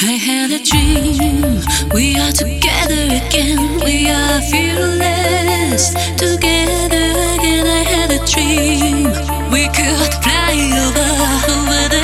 I had a dream, we are together again, we are fearless. Together again, I had a dream, we could fly over the